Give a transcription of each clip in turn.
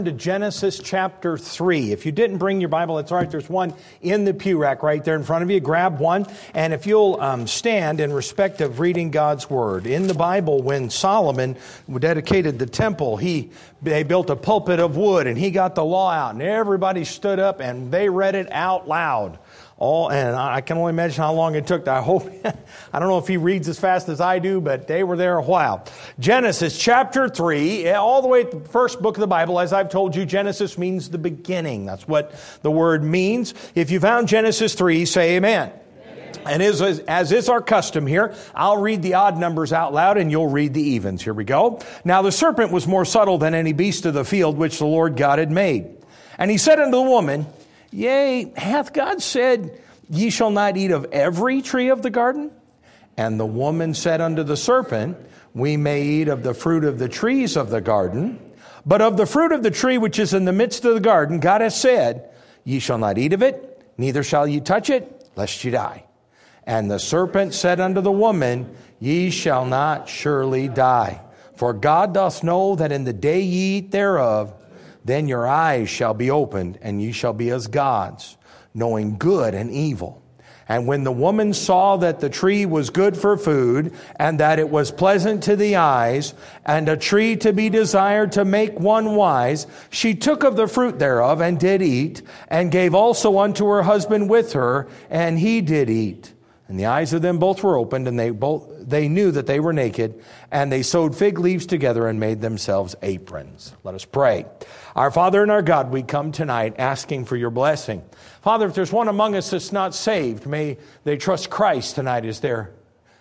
To Genesis chapter 3. If you didn't bring your Bible, that's all right. There's one in the pew rack right there in front of you. Grab one. And if you'll stand in respect of reading God's Word. In the Bible, when Solomon dedicated the temple, they built a pulpit of wood and he got the law out. And everybody stood up and they read it out loud. And I can only imagine how long it took. I don't know if he reads as fast as I do, but they were there a while. Genesis chapter 3, all the way to the first book of the Bible. As I've told you, Genesis means the beginning. That's what the word means. If you found Genesis 3, say amen. And as is our custom here, I'll read the odd numbers out loud and you'll read the evens. Here we go. Now the serpent was more subtle than any beast of the field which the Lord God had made. And he said unto the woman, Yea, hath God said, Ye shall not eat of every tree of the garden? And the woman said unto the serpent, We may eat of the fruit of the trees of the garden, but of the fruit of the tree which is in the midst of the garden, God hath said, Ye shall not eat of it, neither shall ye touch it, lest ye die. And the serpent said unto the woman, Ye shall not surely die. For God doth know that in the day ye eat thereof, then your eyes shall be opened, and ye shall be as gods, knowing good and evil. And when the woman saw that the tree was good for food, and that it was pleasant to the eyes, and a tree to be desired to make one wise, she took of the fruit thereof, and did eat, and gave also unto her husband with her, and he did eat. And the eyes of them both were opened, and they knew that they were naked, and they sewed fig leaves together and made themselves aprons. Let us pray. Our Father and our God, we come tonight asking for your blessing. Father, if there's one among us that's not saved, may they trust Christ tonight as their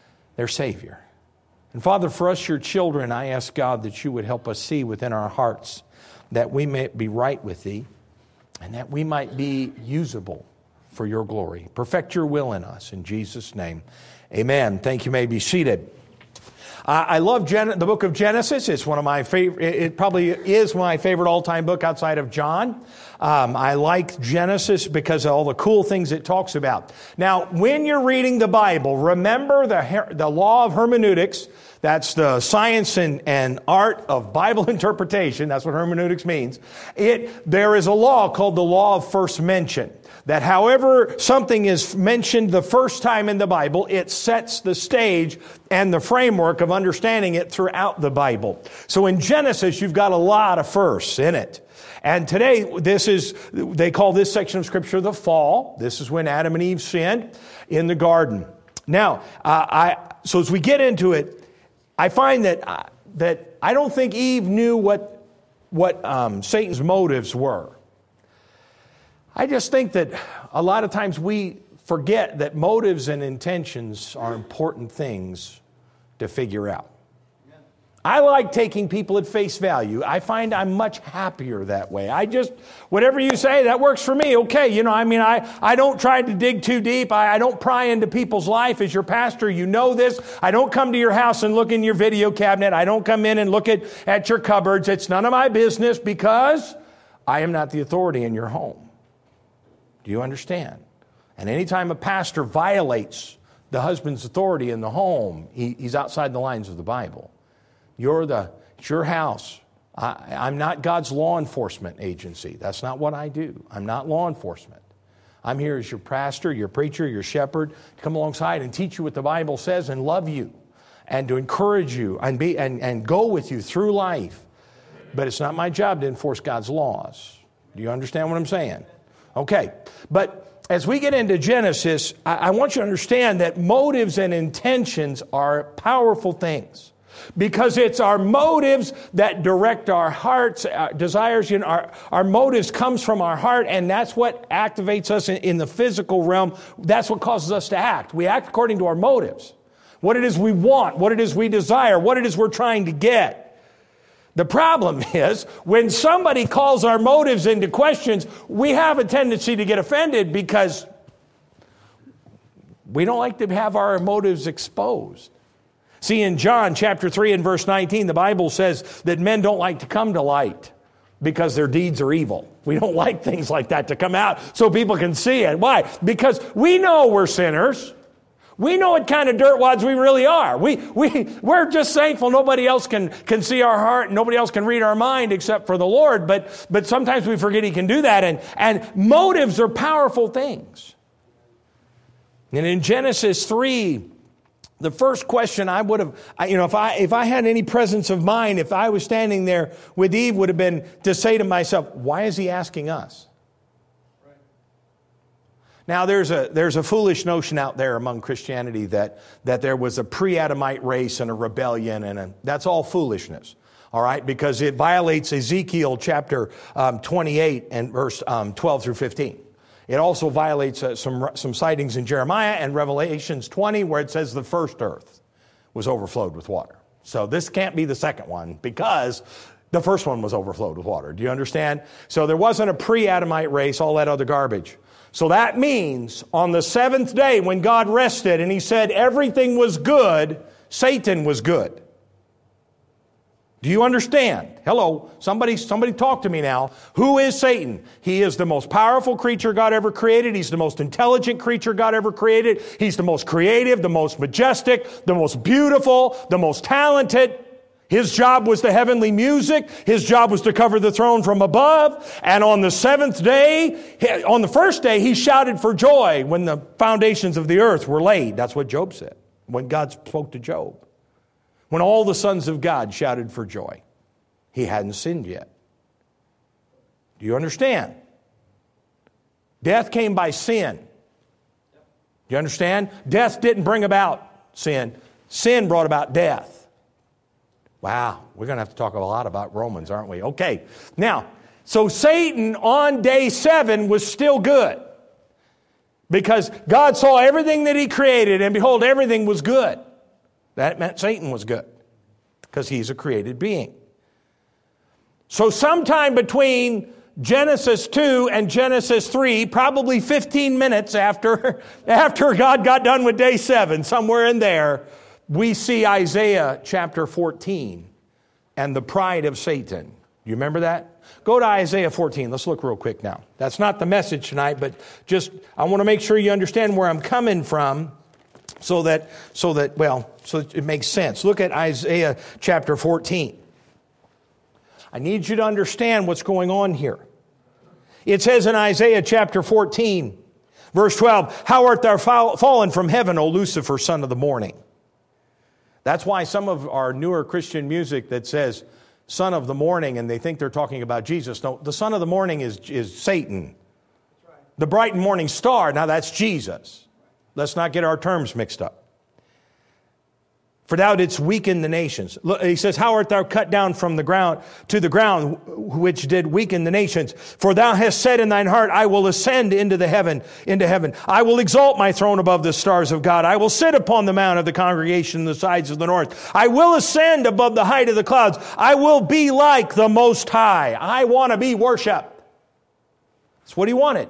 Savior. And Father, for us, your children, I ask God that you would help us see within our hearts that we may be right with thee, and that we might be usable for your glory. Perfect your will in us. In Jesus' name, amen. Thank you. May be seated. I love the book of Genesis. It's one of my favorite. It probably is my favorite all-time book outside of John. I like Genesis because of all the cool things it talks about. Now, when you're reading the Bible, remember the law of hermeneutics. That's the science and art of Bible interpretation. That's what hermeneutics means. There is a law called the law of first mention. That however something is mentioned the first time in the Bible, it sets the stage and the framework of understanding it throughout the Bible. So in Genesis, you've got a lot of firsts in it. And today, they call this section of Scripture the fall. This is when Adam and Eve sinned in the garden. Now, so as we get into it, I find that I don't think Eve knew what Satan's motives were. I just think that a lot of times we forget that motives and intentions are important things to figure out. I like taking people at face value. I find I'm much happier that way. Whatever you say, that works for me. Okay, I don't try to dig too deep. I don't pry into people's life. As your pastor, you know this. I don't come to your house and look in your video cabinet. I don't come in and look at your cupboards. It's none of my business because I am not the authority in your home. Do you understand? And anytime a pastor violates the husband's authority in the home, he's outside the lines of the Bible. It's your house. I'm not God's law enforcement agency. That's not what I do. I'm not law enforcement. I'm here as your pastor, your preacher, your shepherd, to come alongside and teach you what the Bible says and love you and to encourage you and go with you through life. But it's not my job to enforce God's laws. Do you understand what I'm saying? Okay, but as we get into Genesis, I want you to understand that motives and intentions are powerful things because it's our motives that direct our hearts, desires. Our motives comes from our heart, and that's what activates us in the physical realm. That's what causes us to act. We act according to our motives, what it is we want, what it is we desire, what it is we're trying to get. The problem is, when somebody calls our motives into questions, we have a tendency to get offended because we don't like to have our motives exposed. See, in John chapter 3 and verse 19, the Bible says that men don't like to come to light because their deeds are evil. We don't like things like that to come out so people can see it. Why? Because we know we're sinners. We know what kind of dirtwads we really are. We're just thankful nobody else can see our heart, nobody else can read our mind except for the Lord, but sometimes we forget He can do that, and motives are powerful things. And in Genesis 3, the first question I would have, if I had any presence of mind, if I was standing there with Eve, would have been to say to myself, why is He asking us? Right. Now, there's a foolish notion out there among Christianity that there was a pre-Adamite race and a rebellion, and that's all foolishness. All right, because it violates Ezekiel chapter 28 and verse 12 through 15. It also violates some sightings in Jeremiah and Revelations 20 where it says the first earth was overflowed with water. So this can't be the second one because the first one was overflowed with water. Do you understand? So there wasn't a pre-Adamite race, all that other garbage. So that means on the seventh day when God rested and He said everything was good, Satan was good. Do you understand? Hello, somebody talk to me now. Who is Satan? He is the most powerful creature God ever created. He's the most intelligent creature God ever created. He's the most creative, the most majestic, the most beautiful, the most talented. His job was the heavenly music. His job was to cover the throne from above. And on the seventh day, on the first day, he shouted for joy when the foundations of the earth were laid. That's what Job said when God spoke to Job. When all the sons of God shouted for joy. He hadn't sinned yet. Do you understand? Death came by sin. Do you understand? Death didn't bring about sin. Sin brought about death. Wow, we're going to have to talk a lot about Romans, aren't we? Okay, now, so Satan on day 7 was still good. Because God saw everything that He created, and behold, everything was good. That meant Satan was good because he's a created being. So sometime between Genesis 2 and Genesis 3, probably 15 minutes after God got done with day 7, somewhere in there, we see Isaiah chapter 14 and the pride of Satan. You remember that? Go to Isaiah 14. Let's look real quick now. That's not the message tonight, but just I want to make sure you understand where I'm coming from. So that it makes sense. Look at Isaiah chapter 14. I need you to understand what's going on here. It says in Isaiah chapter 14, verse 12, "How art thou fallen from heaven, O Lucifer, son of the morning?" That's why some of our newer Christian music that says son of the morning, and they think they're talking about Jesus. No, the son of the morning is Satan. The bright and morning star, now that's Jesus. Let's not get our terms mixed up. For thou didst weaken the nations. Look, he says, "How art thou cut down from the ground to the ground, which did weaken the nations? For thou hast said in thine heart, I will ascend into heaven. I will exalt my throne above the stars of God. I will sit upon the mount of the congregation in the sides of the north. I will ascend above the height of the clouds. I will be like the Most High." I want to be worshiped. That's what he wanted.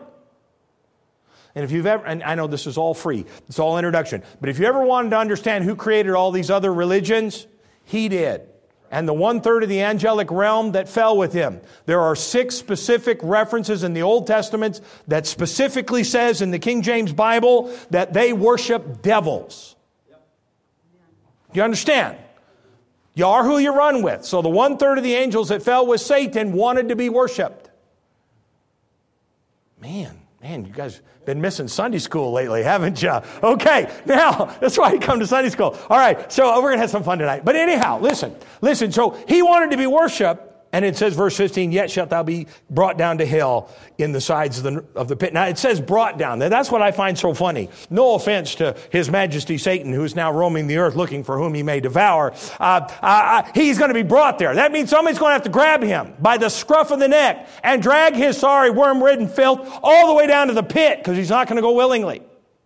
And if you've ever, and I know this is all free, it's all introduction, but if you ever wanted to understand who created all these other religions, he did. And the 1/3 of the angelic realm that fell with him. There are 6 specific references in the Old Testament that specifically says in the King James Bible that they worship devils. Do you understand? You are who you run with. So the 1/3 of the angels that fell with Satan wanted to be worshiped. Man, you guys been missing Sunday school lately, haven't you? Okay, now, that's why you come to Sunday school. All right, so we're going to have some fun tonight. But anyhow, listen. So he wanted to be worshiped, and it says, verse 15, "Yet shalt thou be brought down to hell in the sides of the pit." Now, it says brought down. That's what I find so funny. No offense to His Majesty Satan, who is now roaming the earth looking for whom he may devour. He's going to be brought there. That means somebody's going to have to grab him by the scruff of the neck and drag his sorry worm-ridden filth all the way down to the pit because he's not going to go willingly.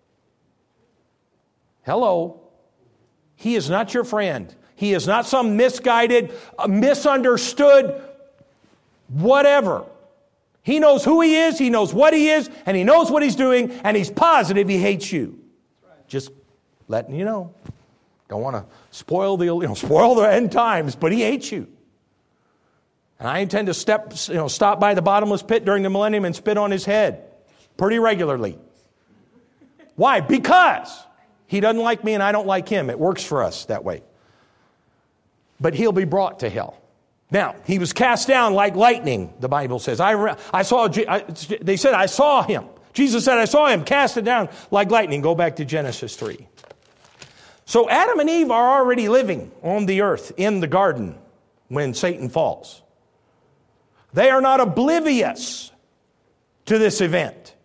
Hello. He is not your friend. He is not some misguided, misunderstood, whatever. He knows who he is, he knows what he is, and he knows what he's doing, and he's positive he hates you. Just letting you know. Don't want to spoil the end times, but he hates you. And I intend to stop by the bottomless pit during the millennium and spit on his head pretty regularly. Why? Because He doesn't like me and I don't like him. It works for us that way. But he'll be brought to hell. Now, he was cast down like lightning, the Bible says. They said, I saw him. Jesus said, I saw him cast it down like lightning. Go back to Genesis 3. So Adam and Eve are already living on the earth in the garden when Satan falls. They are not oblivious to this event.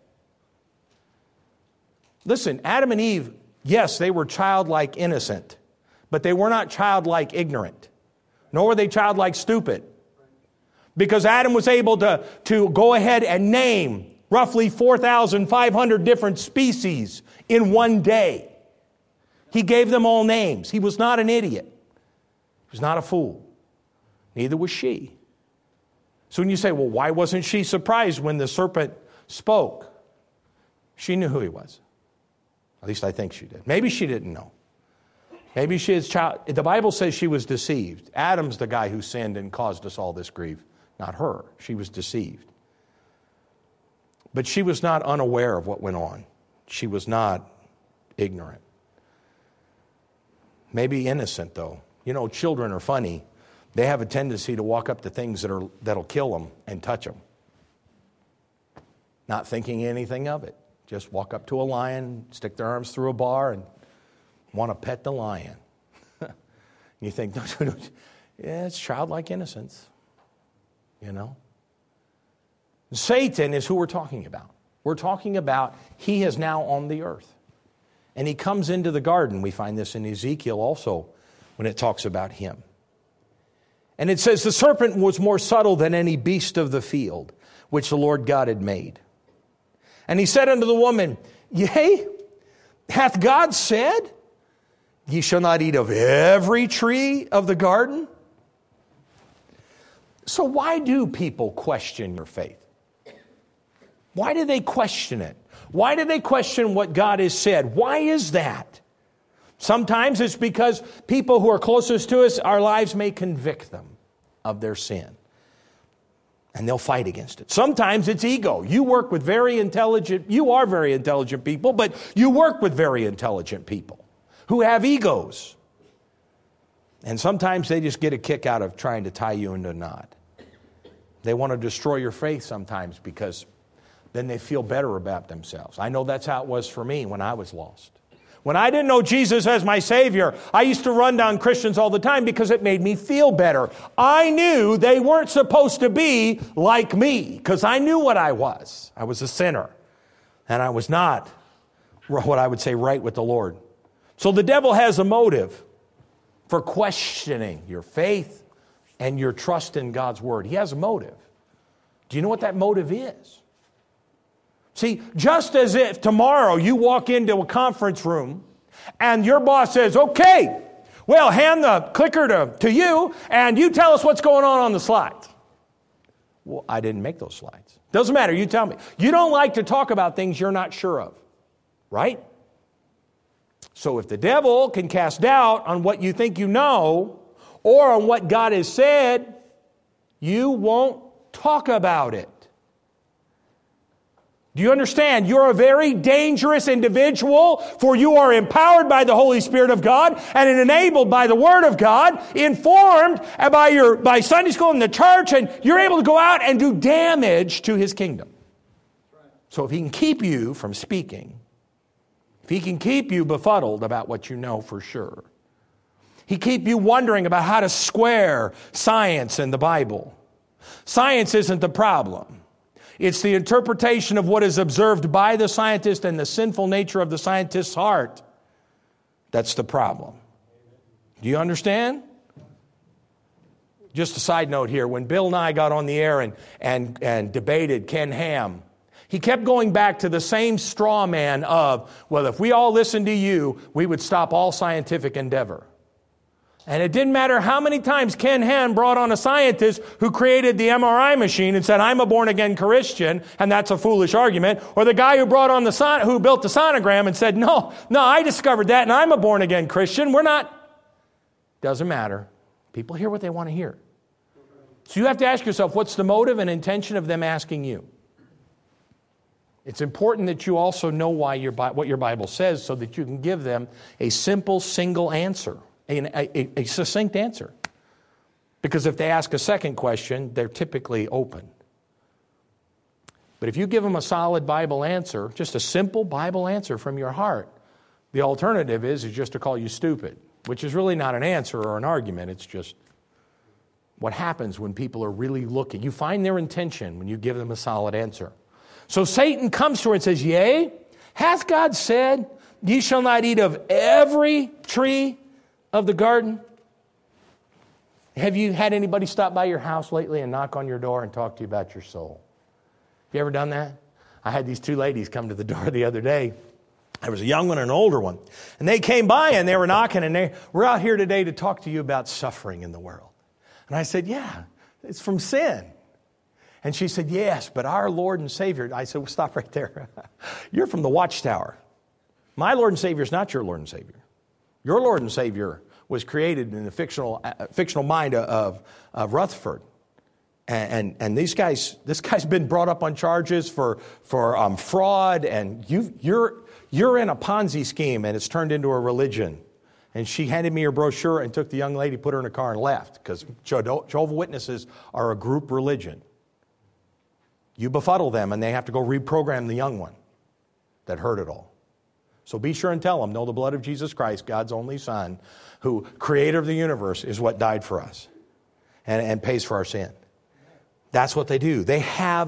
Listen, Adam and Eve, yes, they were childlike innocent, but they were not childlike ignorant, nor were they childlike stupid. Because Adam was able to go ahead and name roughly 4,500 different species in one day. He gave them all names. He was not an idiot. He was not a fool. Neither was she. So when you say, well, why wasn't she surprised when the serpent spoke? She knew who he was. At least I think she did. Maybe she didn't know. Maybe she is the Bible says she was deceived. Adam's the guy who sinned and caused us all this grief, not her. She was deceived. But she was not unaware of what went on. She was not ignorant. Maybe innocent, though. You know, children are funny. They have a tendency to walk up to things that'll kill them and touch them. Not thinking anything of it. Just walk up to a lion, stick their arms through a bar, and want to pet the lion. You think, no, yeah, it's childlike innocence. You know? Satan is who we're talking about. We're talking about he is now on the earth. And he comes into the garden. We find this in Ezekiel also when it talks about him. And it says, the serpent was more subtle than any beast of the field, which the Lord God had made. And he said unto the woman, yea, hath God said, ye shall not eat of every tree of the garden? So why do people question your faith? Why do they question it? Why do they question what God has said? Why is that? Sometimes it's because people who are closest to us, our lives may convict them of their sin. And they'll fight against it. Sometimes it's ego. You are very intelligent people, but you work with very intelligent people who have egos. And sometimes they just get a kick out of trying to tie you into a knot. They want to destroy your faith sometimes because then they feel better about themselves. I know that's how it was for me when I was lost. When I didn't know Jesus as my Savior, I used to run down Christians all the time because it made me feel better. I knew they weren't supposed to be like me because I knew what I was. I was a sinner. And I was not what I would say right with the Lord. So the devil has a motive for questioning your faith and your trust in God's Word. He has a motive. Do you know what that motive is? See, just as if tomorrow you walk into a conference room and your boss says, okay, well, hand the clicker to you and you tell us what's going on the slides. Well, I didn't make those slides. Doesn't matter, you tell me. You don't like to talk about things you're not sure of, right? So if the devil can cast doubt on what you think you know or on what God has said, you won't talk about it. Do you understand? You're a very dangerous individual, for you are empowered by the Holy Spirit of God and enabled by the Word of God, informed by Sunday school and the church, and you're able to go out and do damage to His kingdom. So if He can keep you from speaking, if He can keep you befuddled about what you know for sure, He keep you wondering about how to square science and the Bible. Science isn't the problem. It's the interpretation of what is observed by the scientist and the sinful nature of the scientist's heart. That's the problem. Do you understand? Just a side note here. When Bill Nye got on the air and debated Ken Ham, he kept going back to the same straw man of, well, if we all listened to you, we would stop all scientific endeavor. And it didn't matter how many times Ken Ham brought on a scientist who created the MRI machine and said, I'm a born-again Christian, and that's a foolish argument. Or the guy who who built the sonogram and said, no, I discovered that, and I'm a born-again Christian. We're not. Doesn't matter. People hear what they want to hear. So you have to ask yourself, what's the motive and intention of them asking you? It's important that you also know what your Bible says so that you can give them a simple, single answer, a succinct answer. Because if they ask a second question, they're typically open. But if you give them a solid Bible answer, just a simple Bible answer from your heart, the alternative is just to call you stupid, which is really not an answer or an argument. It's just what happens when people are really looking. You find their intention when you give them a solid answer. So Satan comes to her and says, Yea, hath God said, ye shall not eat of every tree of the garden? Have you had anybody stop by your house lately and knock on your door and talk to you about your soul? Have you ever done that? I had these two ladies come to the door the other day. There was a young one and an older one. And they came by and they were knocking and we're out here today to talk to you about suffering in the world. And I said, yeah, it's from sin. And she said, yes, but our Lord and Savior. I said, well, stop right there. You're from the Watchtower. My Lord and Savior is not your Lord and Savior. Your Lord and Savior was created in the fictional mind of Rutherford. And this guy's been brought up on charges for fraud, and you're in a Ponzi scheme, and it's turned into a religion. And she handed me her brochure and took the young lady, put her in a car, and left, because Jehovah's Witnesses are a group religion. You befuddle them, and they have to go reprogram the young one that heard it all. So be sure and tell them, no, the blood of Jesus Christ, God's only Son, who creator of the universe, is what died for us and pays for our sin. That's what they do. The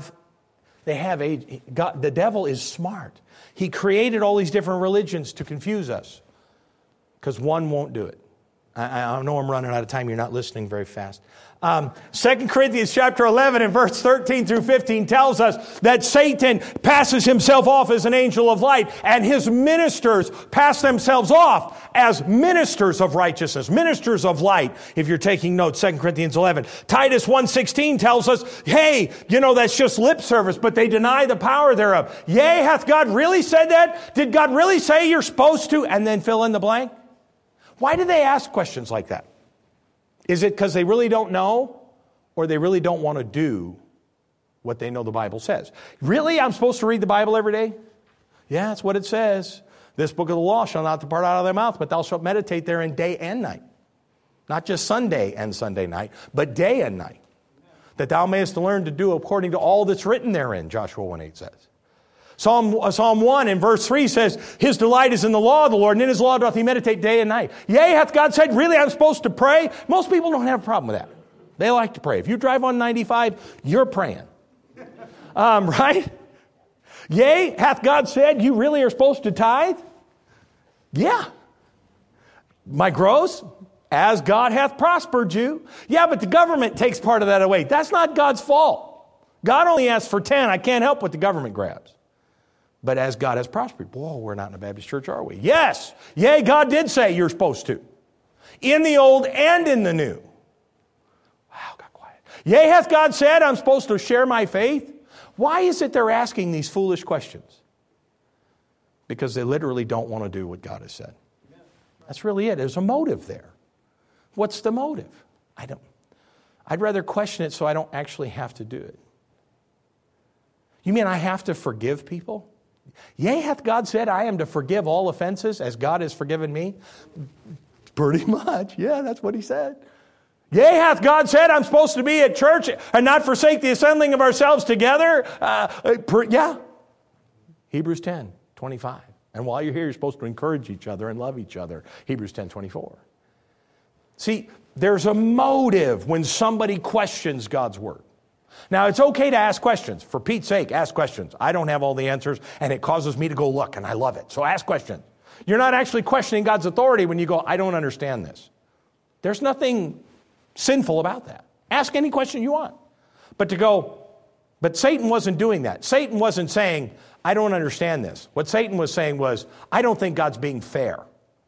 devil is smart. He created all these different religions to confuse us because one won't do it. I know I'm running out of time. You're not listening very fast. 2 Corinthians chapter 11 and verse 13 through 15 tells us that Satan passes himself off as an angel of light, and his ministers pass themselves off as ministers of righteousness, ministers of light. If you're taking notes, 2 Corinthians 11. Titus 1:16 tells us, hey, that's just lip service, but they deny the power thereof. Yea, hath God really said that? Did God really say you're supposed to? And then fill in the blank. Why do they ask questions like that? Is it because they really don't know, or they really don't want to do what they know the Bible says? Really? I'm supposed to read the Bible every day? Yeah, that's what it says. This book of the law shall not depart out of thy mouth, but thou shalt meditate therein day and night. Not just Sunday and Sunday night, but day and night. That thou mayest learn to do according to all that's written therein, Joshua 1:8 says. Psalm 1 in verse 3 says, his delight is in the law of the Lord, and in his law doth he meditate day and night. Yea, hath God said, really, I'm supposed to pray? Most people don't have a problem with that. They like to pray. If you drive on 95, you're praying. Right? Yea, hath God said, you really are supposed to tithe? Yeah. My gross, as God hath prospered you. Yeah, but the government takes part of that away. That's not God's fault. God only asks for 10. I can't help what the government grabs. But as God has prospered. Whoa, we're not in a Baptist church, are we? Yes. Yea, God did say you're supposed to. In the old and in the new. Wow, got quiet. Yea, hath God said I'm supposed to share my faith? Why is it they're asking these foolish questions? Because they literally don't want to do what God has said. That's really it. There's a motive there. What's the motive? I'd rather question it so I don't actually have to do it. You mean I have to forgive people? Yea, hath God said I am to forgive all offenses as God has forgiven me? Pretty much. Yeah, that's what he said. Yea, hath God said I'm supposed to be at church and not forsake the assembling of ourselves together? Yeah. Hebrews 10:25. And while you're here, you're supposed to encourage each other and love each other. Hebrews 10:24. See, there's a motive when somebody questions God's word. Now, it's okay to ask questions. For Pete's sake, ask questions. I don't have all the answers, and it causes me to go look, and I love it. So ask questions. You're not actually questioning God's authority when you go, I don't understand this. There's nothing sinful about that. Ask any question you want. But Satan wasn't doing that. Satan wasn't saying, I don't understand this. What Satan was saying was, I don't think God's being fair.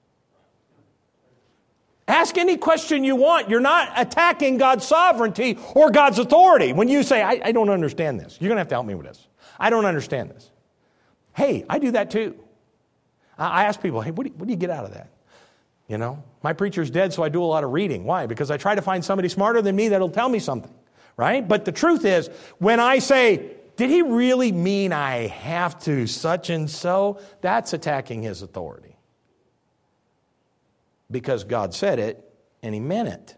Ask any question you want. You're not attacking God's sovereignty or God's authority. When you say, I don't understand this, you're going to have to help me with this. I don't understand this. Hey, I do that too. I ask people, hey, what do you get out of that? My preacher's dead, so I do a lot of reading. Why? Because I try to find somebody smarter than me that'll tell me something, right? But the truth is, when I say, did he really mean I have to such and so? That's attacking his authority. Because God said it, and he meant it.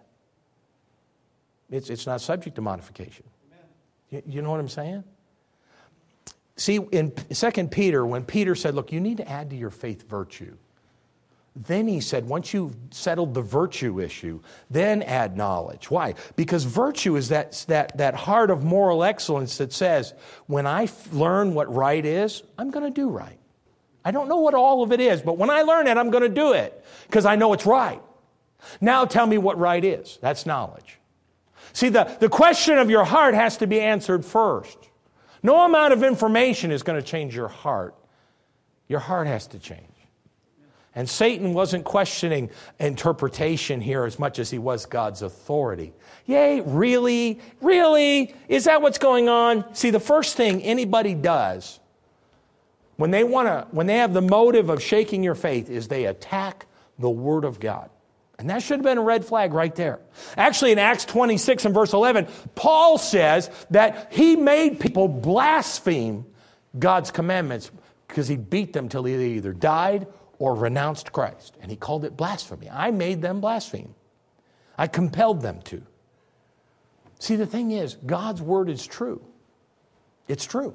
It's not subject to modification. You know what I'm saying? See, in 2 Peter, when Peter said, look, you need to add to your faith virtue. Then he said, once you've settled the virtue issue, then add knowledge. Why? Because virtue is that heart of moral excellence that says, when I learn what right is, I'm going to do right. I don't know what all of it is, but when I learn it, I'm going to do it because I know it's right. Now tell me what right is. That's knowledge. See, the question of your heart has to be answered first. No amount of information is going to change your heart. Your heart has to change. And Satan wasn't questioning interpretation here as much as he was God's authority. Yay, really? Really? Is that what's going on? See, the first thing anybody does when they have the motive of shaking your faith is they attack the Word of God. And that should have been a red flag right there. Actually, in Acts 26 and verse 11, Paul says that he made people blaspheme God's commandments because he beat them till they either died or renounced Christ. And he called it blasphemy. I made them blaspheme. I compelled them to. See, the thing is, God's word is true. It's true.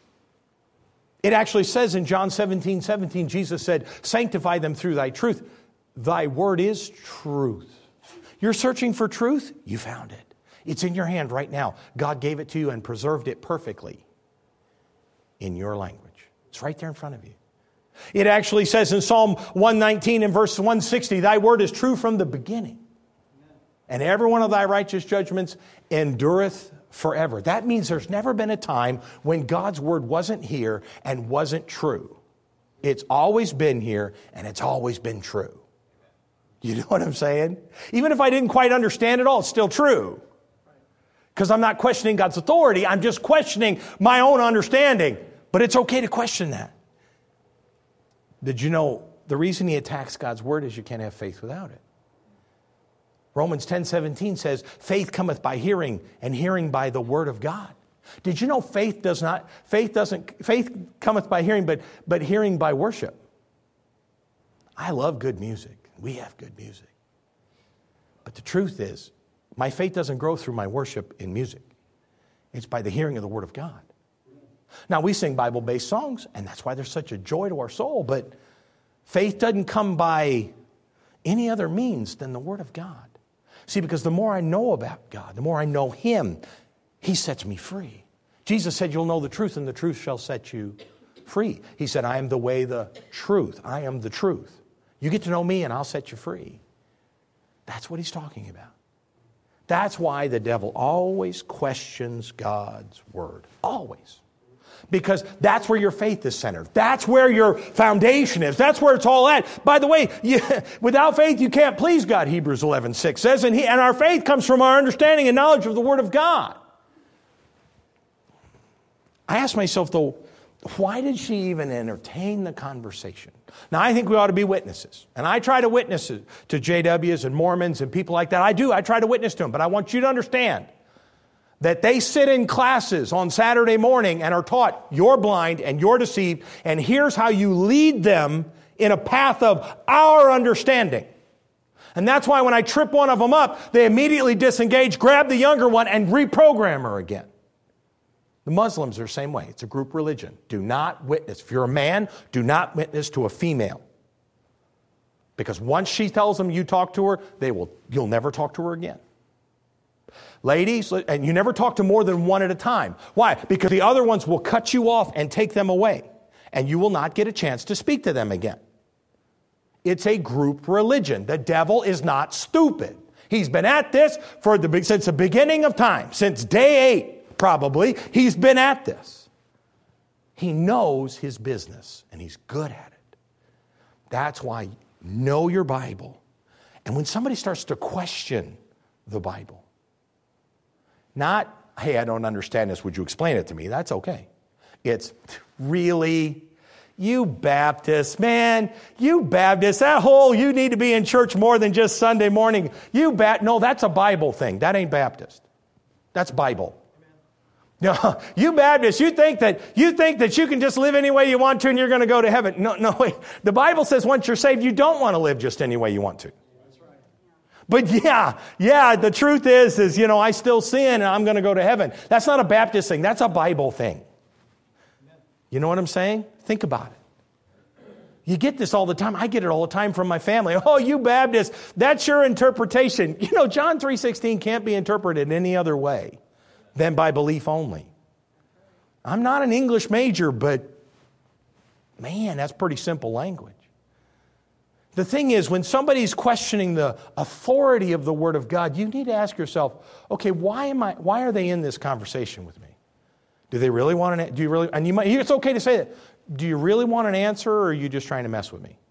It actually says in John 17:17, Jesus said, sanctify them through thy truth. Thy word is truth. You're searching for truth? You found it. It's in your hand right now. God gave it to you and preserved it perfectly in your language. It's right there in front of you. It actually says in Psalm 119 and verse 160, thy word is true from the beginning. And every one of thy righteous judgments endureth forever. That means there's never been a time when God's word wasn't here and wasn't true. It's always been here and it's always been true. You know what I'm saying? Even if I didn't quite understand it all, it's still true. Because I'm not questioning God's authority. I'm just questioning my own understanding. But it's okay to question that. Did you know the reason he attacks God's word is you can't have faith without it? Romans 10:17 says, faith cometh by hearing, and hearing by the word of God. Did you know faith cometh by hearing, but hearing by worship? I love good music. We have good music. But the truth is, my faith doesn't grow through my worship in music. It's by the hearing of the word of God. Now, we sing Bible-based songs, and that's why they're such a joy to our soul, but faith doesn't come by any other means than the Word of God. See, because the more I know about God, the more I know Him, He sets me free. Jesus said, you'll know the truth, and the truth shall set you free. He said, I am the way, the truth. I am the truth. You get to know me, and I'll set you free. That's what He's talking about. That's why the devil always questions God's Word. Always. Because that's where your faith is centered. That's where your foundation is. That's where it's all at. By the way, without faith you can't please God, Hebrews 11:6 says. And our faith comes from our understanding and knowledge of the Word of God. I ask myself, though, why did she even entertain the conversation? Now, I think we ought to be witnesses. And I try to witness to JWs and Mormons and people like that. I do. I try to witness to them. But I want you to understand that they sit in classes on Saturday morning and are taught, you're blind and you're deceived, and here's how you lead them in a path of our understanding. And that's why when I trip one of them up, they immediately disengage, grab the younger one, and reprogram her again. The Muslims are the same way. It's a group religion. Do not witness. If you're a man, do not witness to a female. Because once she tells them you talk to her, you'll never talk to her again. Ladies, and you never talk to more than one at a time. Why? Because the other ones will cut you off and take them away. And you will not get a chance to speak to them again. It's a group religion. The devil is not stupid. He's been at this since the beginning of time. Since day 8, probably, he's been at this. He knows his business, and he's good at it. That's why know your Bible. And when somebody starts to question the Bible, not, hey, I don't understand this, would you explain it to me? That's okay. It's really, you Baptists, man, you Baptists, you need to be in church more than just Sunday morning. No, that's a Bible thing. That ain't Baptist. That's Bible. No, you Baptists, you think that you can just live any way you want to and you're going to go to heaven. No, wait. The Bible says once you're saved, you don't want to live just any way you want to. But yeah, the truth is, I still sin and I'm going to go to heaven. That's not a Baptist thing. That's a Bible thing. You know what I'm saying? Think about it. You get this all the time. I get it all the time from my family. Oh, you Baptists, that's your interpretation. John 3:16 can't be interpreted any other way than by belief only. I'm not an English major, but man, that's pretty simple language. The thing is, when somebody's questioning the authority of the Word of God, you need to ask yourself, okay, why are they in this conversation with me? Do they really want an, do you really, and it's okay to say that. Do you really want an answer, or are you just trying to mess with me?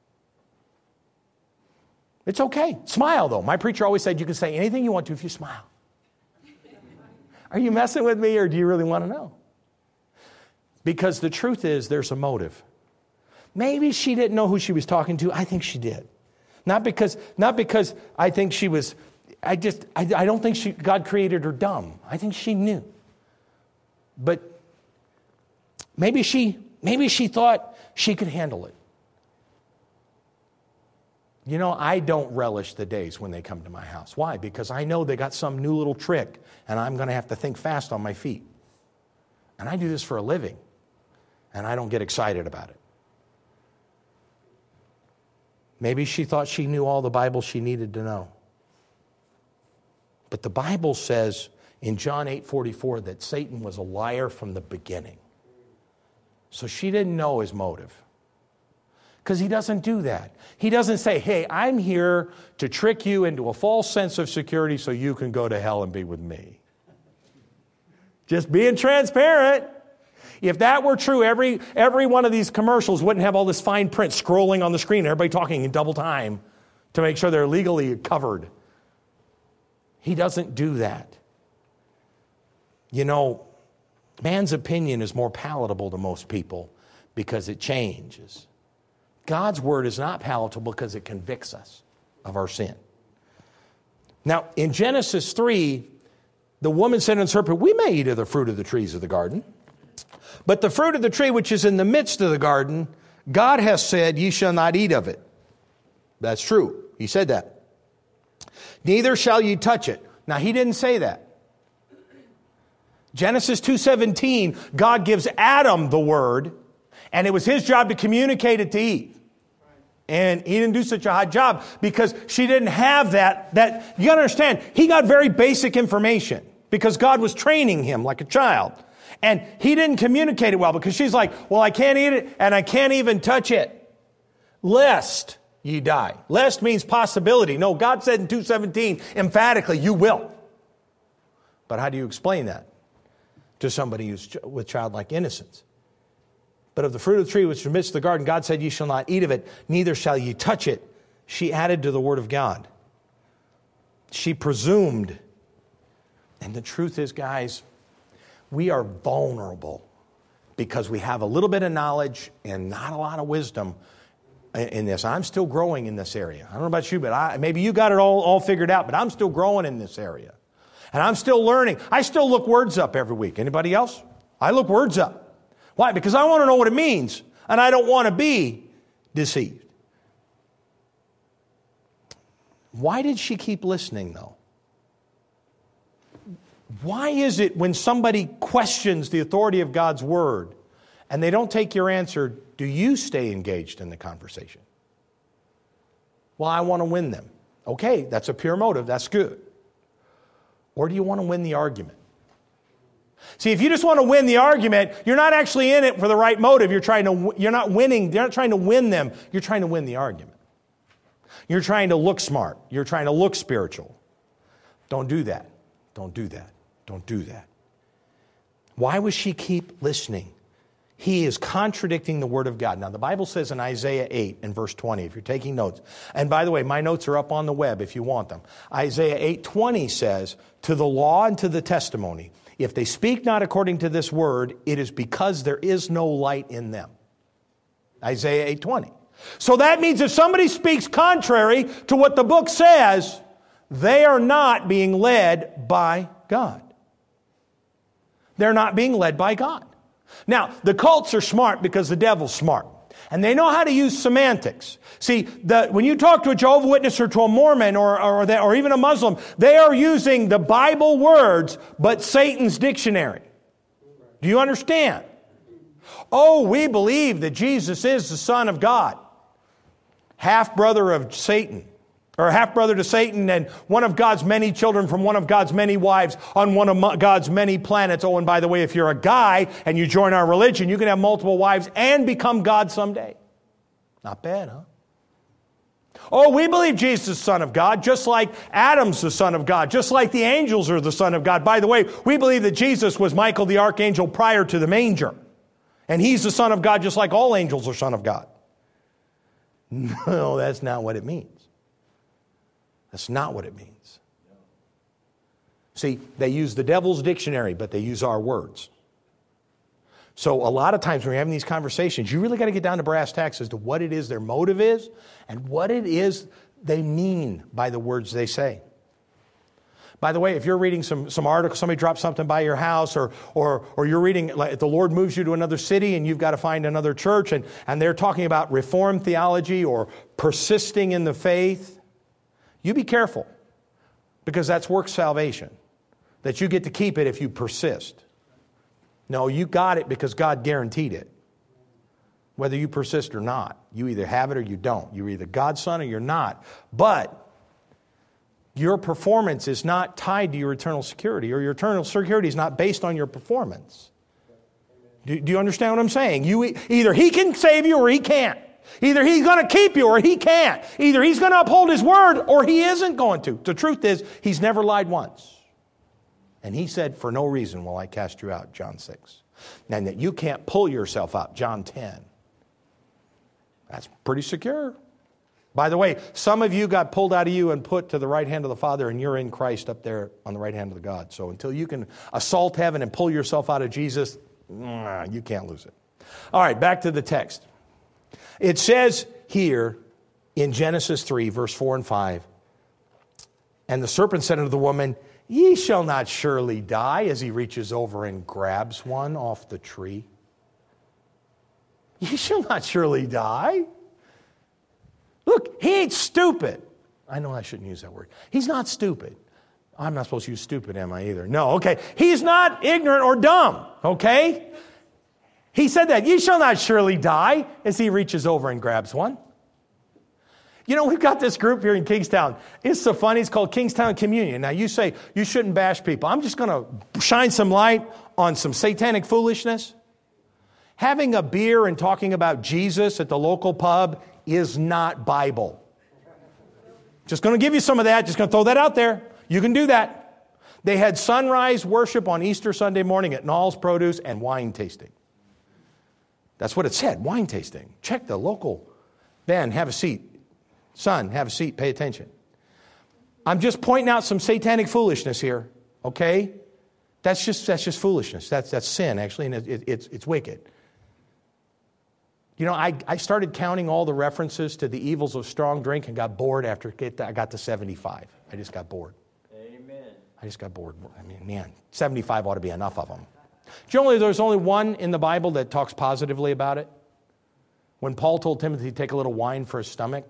It's okay. Smile, though. My preacher always said you can say anything you want to if you smile. Are you messing with me, or do you really want to know? Because the truth is, there's a motive. Maybe she didn't know who she was talking to. I think she did. Not because I think she was, I don't think God created her dumb. I think she knew. But maybe she thought she could handle it. I don't relish the days when they come to my house. Why? Because I know they got some new little trick, and I'm going to have to think fast on my feet. And I do this for a living, and I don't get excited about it. Maybe she thought she knew all the Bible she needed to know. But the Bible says in John 8:44 that Satan was a liar from the beginning. So she didn't know his motive. Because he doesn't do that. He doesn't say, hey, I'm here to trick you into a false sense of security so you can go to hell and be with me. Just being transparent. If that were true, every one of these commercials wouldn't have all this fine print scrolling on the screen, everybody talking in double time to make sure they're legally covered. He doesn't do that. Man's opinion is more palatable to most people because it changes. God's word is not palatable because it convicts us of our sin. Now, in Genesis 3, the woman said unto the serpent, we may eat of the fruit of the trees of the garden, but the fruit of the tree which is in the midst of the garden, God has said, ye shall not eat of it. That's true. He said that. Neither shall ye touch it. Now, he didn't say that. Genesis 2:17, God gives Adam the word, and it was his job to communicate it to Eve. And he didn't do such a hot job because she didn't have that. You got to understand, he got very basic information because God was training him like a child. And he didn't communicate it well because she's like, well, I can't eat it and I can't even touch it, lest ye die. Lest means possibility. No, God said in 2:17, emphatically, you will. But how do you explain that to somebody who's with childlike innocence? But of the fruit of the tree which is in the midst of the garden, God said, ye shall not eat of it, neither shall ye touch it. She added to the word of God. She presumed. And the truth is, guys, we are vulnerable because we have a little bit of knowledge and not a lot of wisdom in this. I'm still growing in this area. I don't know about you, but maybe you got it all figured out, but I'm still growing in this area. And I'm still learning. I still look words up every week. Anybody else? I look words up. Why? Because I want to know what it means, and I don't want to be deceived. Why did she keep listening, though? Why is it when somebody questions the authority of God's word and they don't take your answer, do you stay engaged in the conversation? Well, I want to win them. Okay, that's a pure motive. That's good. Or do you want to win the argument? See, if you just want to win the argument, you're not actually in it for the right motive. You're not winning. You're not trying to win them. You're trying to win the argument. You're trying to look smart. You're trying to look spiritual. Don't do that. Don't do that. Don't do that. Why would she keep listening? He is contradicting the word of God. Now, the Bible says in Isaiah 8 and verse 20, if you're taking notes, and by the way, my notes are up on the web if you want them. Isaiah 8:20 says, to the law and to the testimony, if they speak not according to this word, it is because there is no light in them. Isaiah 8:20. So that means if somebody speaks contrary to what the book says, they are not being led by God. They're not being led by God. Now, the cults are smart because the devil's smart. And they know how to use semantics. See, when you talk to a Jehovah's Witness or to a Mormon or even a Muslim, they are using the Bible words, but Satan's dictionary. Do you understand? Oh, we believe that Jesus is the Son of God. Half-brother of Satan. Or half-brother to Satan and one of God's many children from one of God's many wives on one of God's many planets. Oh, and by the way, if you're a guy and you join our religion, you can have multiple wives and become God someday. Not bad, huh? Oh, we believe Jesus is the Son of God, just like Adam's the Son of God, just like the angels are the Son of God. By the way, we believe that Jesus was Michael the Archangel prior to the manger. And he's the Son of God just like all angels are Son of God. No, that's not what it means. That's not what it means. See, they use the devil's dictionary, but they use our words. So a lot of times when you're having these conversations, you really got to get down to brass tacks as to what it is their motive is and what it is they mean by the words they say. By the way, if you're reading some article, somebody drops something by your house, or you're reading, like the Lord moves you to another city and you've got to find another church, and they're talking about Reformed theology or persisting in the faith, you be careful, because that's work salvation, that you get to keep it if you persist. No, you got it because God guaranteed it. Whether you persist or not, you either have it or you don't. You're either God's son or you're not. But your performance is not tied to your eternal security, or your eternal security is not based on your performance. Do you understand what I'm saying? Either He can save you or He can't. Either He's going to keep you or He can't. Either He's going to uphold His word or He isn't going to. The truth is, He's never lied once. And He said, for no reason will I cast you out, John 6. And that you can't pull yourself out, John 10. That's pretty secure. By the way, some of you got pulled out of you and put to the right hand of the Father, and you're in Christ up there on the right hand of the God. So until you can assault heaven and pull yourself out of Jesus, you can't lose it. All right, back to the text. It says here in Genesis 3, verse 4 and 5, and the serpent said unto the woman, ye shall not surely die, as he reaches over and grabs one off the tree. Ye shall not surely die. Look, he ain't stupid. I know I shouldn't use that word. He's not stupid. I'm not supposed to use stupid, am I, either? No, okay. He's not ignorant or dumb, okay? He said that, ye shall not surely die, as he reaches over and grabs one. You know, we've got this group here in Kingstown. It's so funny. It's called Kingstown Communion. Now, you say you shouldn't bash people. I'm just going to shine some light on some satanic foolishness. Having a beer and talking about Jesus at the local pub is not Bible. Just going to give you some of that. Just going to throw that out there. You can do that. They had sunrise worship on Easter Sunday morning at Knowles Produce and wine tasting. That's what it said, wine tasting. Check the local. Ben, have a seat. Son, have a seat. Pay attention. I'm just pointing out some satanic foolishness here, okay? That's just foolishness. That's sin, actually, and it's wicked. You know, I started counting all the references to the evils of strong drink and got bored after I got to 75. I just got bored. Amen. I just got bored. I mean, man, 75 ought to be enough of them. There's only one in the Bible that talks positively about it. When Paul told Timothy to take a little wine for his stomach.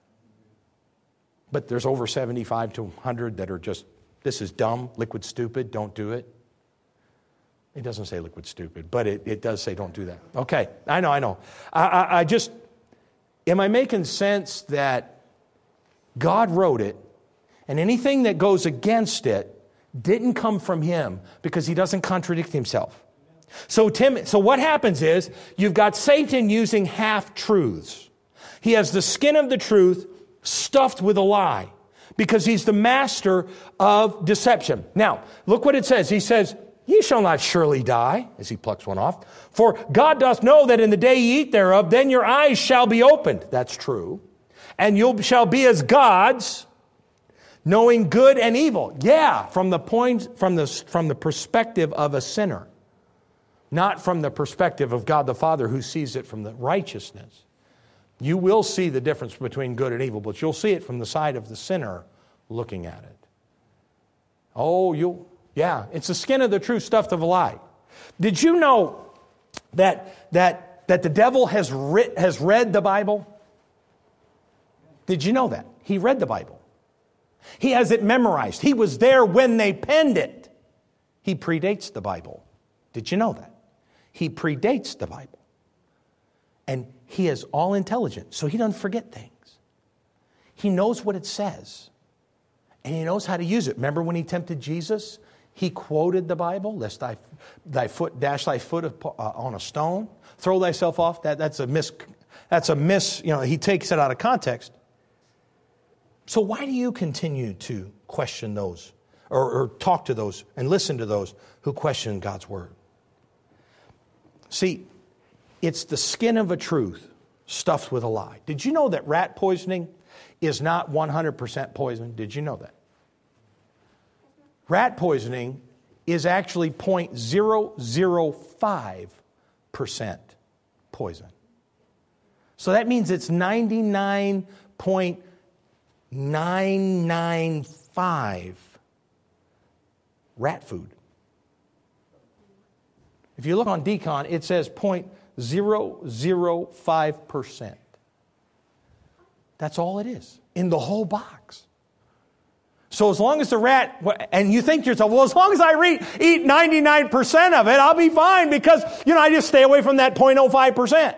But there's over 75 to 100 that are just, this is dumb, liquid stupid, don't do it. It doesn't say liquid stupid, but it does say don't do that. Okay, I know. I just, am I making sense that God wrote it, and anything that goes against it didn't come from Him because He doesn't contradict Himself. So what happens is, you've got Satan using half-truths. He has the skin of the truth stuffed with a lie because he's the master of deception. Now, look what it says. He says, ye shall not surely die, as he plucks one off. For God doth know that in the day ye eat thereof, then your eyes shall be opened. That's true. And you shall be as gods, knowing good and evil. Yeah, from the perspective of a sinner. Not from the perspective of God the Father, who sees it from the righteousness. You will see the difference between good and evil, but you'll see it from the side of the sinner looking at it. Yeah, it's the skin of the truth stuffed of a lie. Did you know that the devil has read the Bible? Did you know that? He read the Bible. He has it memorized. He was there when they penned it. He predates the Bible. Did you know that? He predates the Bible. And he is all intelligent, so he doesn't forget things. He knows what it says. And he knows how to use it. Remember when he tempted Jesus? He quoted the Bible, lest thy foot dash thy foot on a stone. Throw thyself off. That's a miss. He takes it out of context. So why do you continue to question those or talk to those and listen to those who question God's word? See, it's the skin of a truth stuffed with a lie. Did you know that rat poisoning is not 100% poison? Did you know that? Rat poisoning is actually 0.005% poison. So that means it's 99.995 rat food. If you look on Decon, it says 0.005%. That's all it is in the whole box. So as long as the rat, and you think to yourself, well, as long as I eat 99% of it, I'll be fine because, I just stay away from that 0.05%.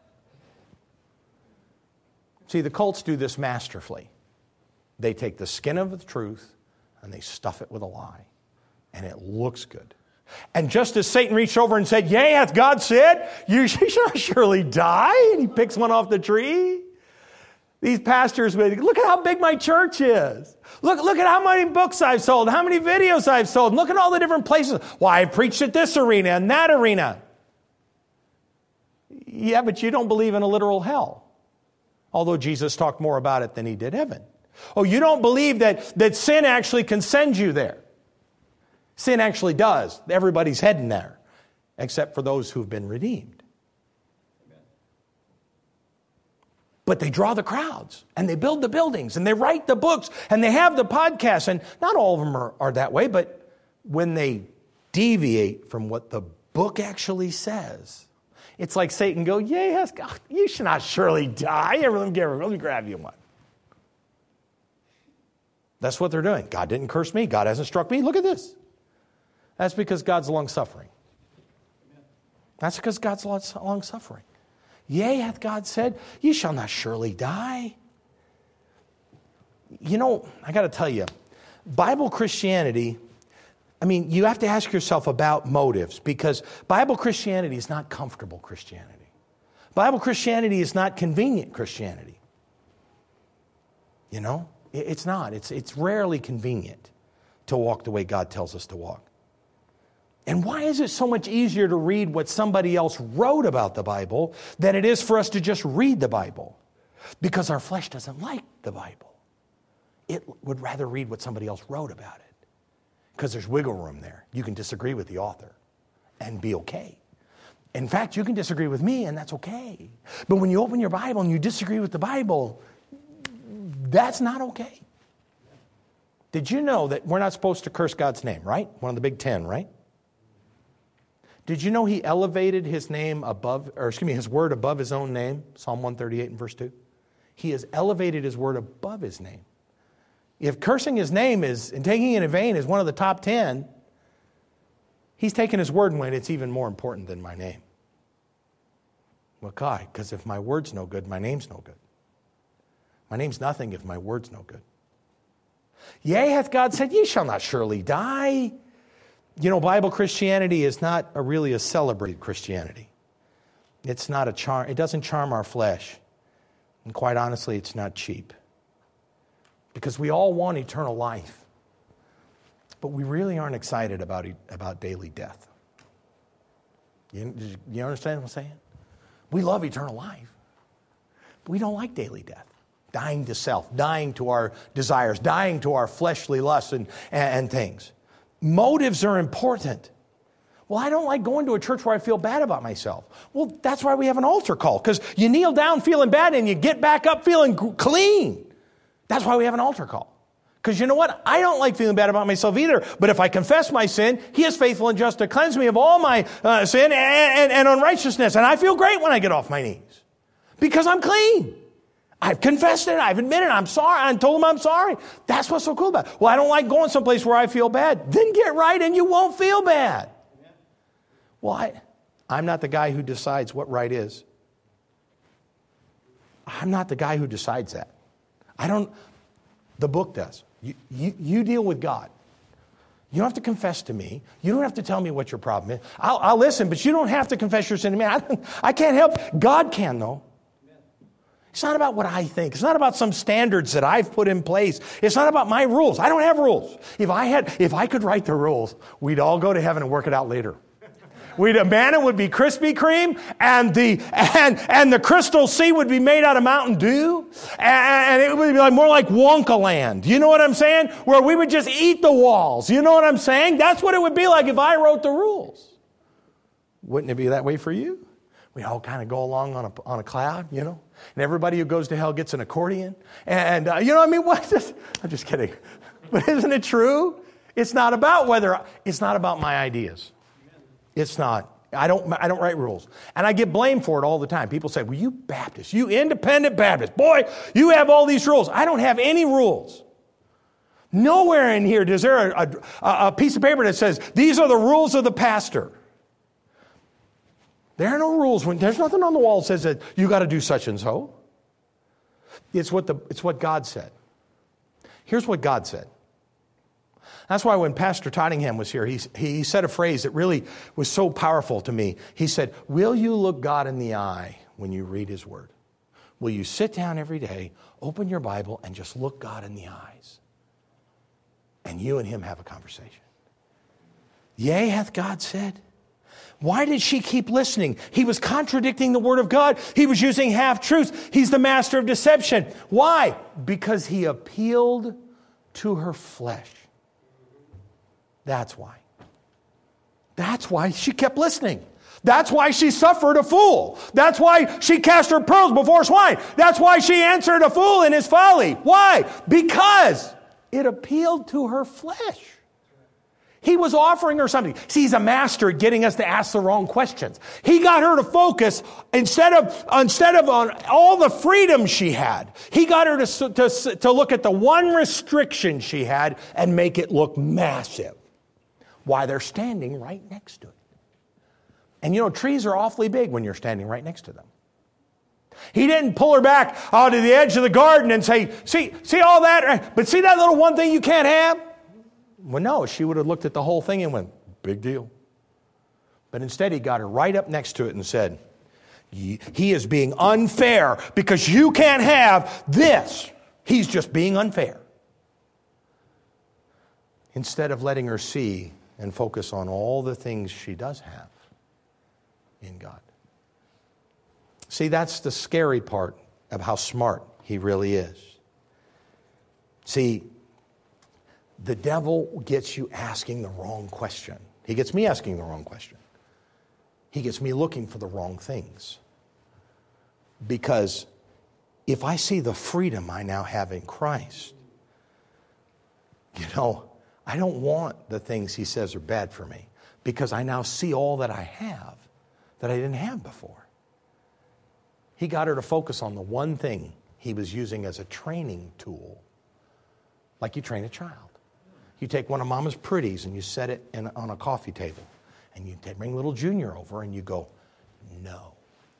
See, the cults do this masterfully. They take the skin of the truth and they stuff it with a lie. And it looks good. And just as Satan reached over and said, yea, hath God said, you shall surely die. And he picks one off the tree. These pastors would, look at how big my church is. Look at how many books I've sold, how many videos I've sold. Look at all the different places. Why, I preached at this arena and that arena. Yeah, but you don't believe in a literal hell. Although Jesus talked more about it than he did heaven. Oh, you don't believe that sin actually can send you there. Sin actually does. Everybody's heading there, except for those who've been redeemed. But they draw the crowds, and they build the buildings, and they write the books, and they have the podcasts, and not all of them are that way, but when they deviate from what the book actually says, it's like Satan go, yea, God, you shall not surely die. Let me grab you one. That's what they're doing. God didn't curse me. God hasn't struck me. Look at this. That's because God's long-suffering. That's because God's long-suffering. Yea, hath God said, you shall not surely die. I got to tell you, Bible Christianity, you have to ask yourself about motives, because Bible Christianity is not comfortable Christianity. Bible Christianity is not convenient Christianity. It's not. It's rarely convenient to walk the way God tells us to walk. And why is it so much easier to read what somebody else wrote about the Bible than it is for us to just read the Bible? Because our flesh doesn't like the Bible. It would rather read what somebody else wrote about it. Because there's wiggle room there. You can disagree with the author and be okay. In fact, you can disagree with me and that's okay. But when you open your Bible and you disagree with the Bible, that's not okay. Did you know that we're not supposed to curse God's name, right? One of the big 10, right? Did you know he elevated his name his word above his own name? Psalm 138 and verse 2. He has elevated his word above his name. If cursing his name and taking it in vain is one of the top 10, he's taken his word and went, it's even more important than my name. Well, why? Because if my word's no good, my name's no good. My name's nothing if my word's no good. Yea, hath God said, ye shall not surely die. Bible Christianity is not really a celebrated Christianity. It's not a charm. It doesn't charm our flesh. And quite honestly, it's not cheap. Because we all want eternal life. But we really aren't excited about daily death. You understand what I'm saying? We love eternal life. But we don't like daily death. Dying to self, dying to our desires, dying to our fleshly lusts and things. Motives are important. Well, I don't like going to a church where I feel bad about myself. Well, that's why we have an altar call, because you kneel down feeling bad and you get back up feeling clean. That's why we have an altar call, Because you know what? I don't like feeling bad about myself either. But if I confess my sin, He is faithful and just to cleanse me of all my sin and unrighteousness. And I feel great when I get off my knees. Because I'm clean. I've confessed it. I've admitted I'm sorry. I told Him I'm sorry. That's what's so cool about it. Well, I don't like going someplace where I feel bad. Then get right and you won't feel bad. Well, I'm not the guy who decides what right is. I'm not the guy who decides that. The book does. You deal with God. You don't have to confess to me. You don't have to tell me what your problem is. I'll listen, but you don't have to confess your sin to me. I can't help. God can, though. It's not about what I think. It's not about some standards that I've put in place. It's not about my rules. I don't have rules. If I could write the rules, we'd all go to heaven and work it out later. Manna would be Krispy Kreme, and the Crystal Sea would be made out of Mountain Dew, and it would be more like Wonka Land. You know what I'm saying? Where we would just eat the walls. You know what I'm saying? That's what it would be like if I wrote the rules. Wouldn't it be that way for you? We all kind of go along on a cloud, you know? And everybody who goes to hell gets an accordion. And, you know what I mean? I'm just kidding. But isn't it true? It's not about my ideas. It's not. I don't write rules. And I get blamed for it all the time. People say, well, you Baptists, you independent Baptists, boy, you have all these rules. I don't have any rules. Nowhere in here is there a piece of paper that says, these are the rules of the pastor. There are no rules. There's nothing on the wall that says that you got to do such and so. It's what God said. Here's what God said. That's why when Pastor Tottingham was here, he said a phrase that really was so powerful to me. He said, will you look God in the eye when you read His Word? Will you sit down every day, open your Bible, and just look God in the eyes? And you and Him have a conversation. Yea, hath God said. Why did she keep listening? He was contradicting the Word of God. He was using half-truths. He's the master of deception. Why? Because he appealed to her flesh. That's why. That's why she kept listening. That's why she suffered a fool. That's why she cast her pearls before swine. That's why she answered a fool in his folly. Why? Because it appealed to her flesh. He was offering her something. See, he's a master at getting us to ask the wrong questions. He got her to focus instead of on all the freedom she had. He got her to look at the one restriction she had and make it look massive. Why? They're standing right next to it. And you know, trees are awfully big when you're standing right next to them. He didn't pull her back out to the edge of the garden and say, see all that, but see that little one thing you can't have? Well, no, she would have looked at the whole thing and went, big deal. But instead, he got her right up next to it and said, he is being unfair because you can't have this. He's just being unfair. Instead of letting her see and focus on all the things she does have in God. See, that's the scary part of how smart he really is. See, the devil gets you asking the wrong question. He gets me asking the wrong question. He gets me looking for the wrong things. Because if I see the freedom I now have in Christ, you know, I don't want the things he says are bad for me. Because I now see all that I have that I didn't have before. He got her to focus on the one thing he was using as a training tool. Like you train a child. You take one of Mama's pretties and you set it on a coffee table. And you bring little Junior over and you go, no.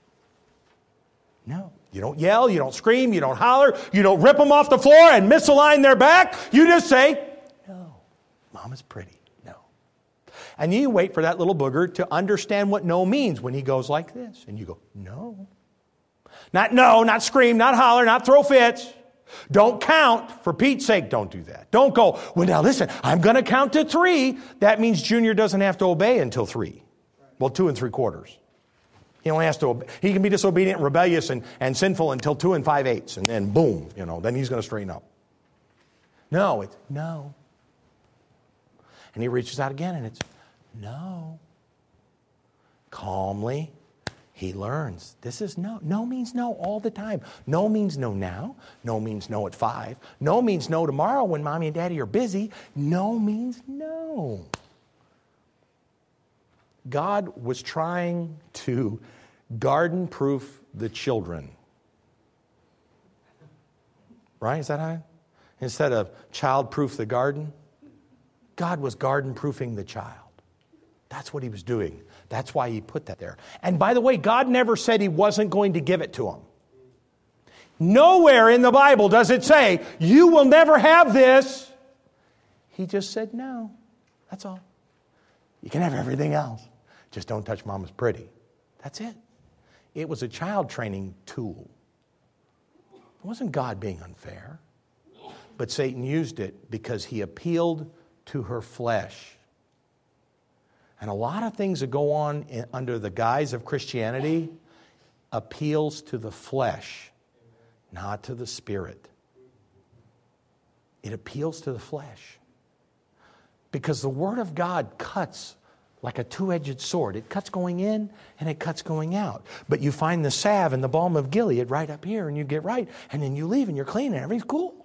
No. You don't yell, you don't scream, you don't holler, you don't rip them off the floor and misalign their back. You just say, no. Mama's pretty. No. And you wait for that little booger to understand what no means when he goes like this. And you go, no. Not no, not scream, not holler, not throw fits. Don't count. For Pete's sake, don't do that. Don't go, well, now listen, I'm going to count to 3. That means Junior doesn't have to obey until 3. Well, 2 3/4. He only has to obey. He can be disobedient, rebellious, and sinful until 2 5/8. And then boom, then he's going to straighten up. No, it's no. And he reaches out again and it's no. Calmly, He learns. This is no. No means no all the time. No means no now. No means no at 5. No means no tomorrow when mommy and daddy are busy. No means no. God was trying to garden-proof the children. Right? Is that how? Instead of child-proof the garden, God was garden-proofing the child. That's what he was doing. That's why he put that there. And by the way, God never said he wasn't going to give it to him. Nowhere in the Bible does it say, you will never have this. He just said no. That's all. You can have everything else. Just don't touch mama's pretty. That's it. It was a child training tool. It wasn't God being unfair. But Satan used it because he appealed to her flesh. And a lot of things that go on under the guise of Christianity appeals to the flesh, not to the spirit. It appeals to the flesh. Because the Word of God cuts like a two-edged sword. It cuts going in and it cuts going out. But you find the salve and the balm of Gilead right up here and you get right. And then you leave and you're clean and everything's cool.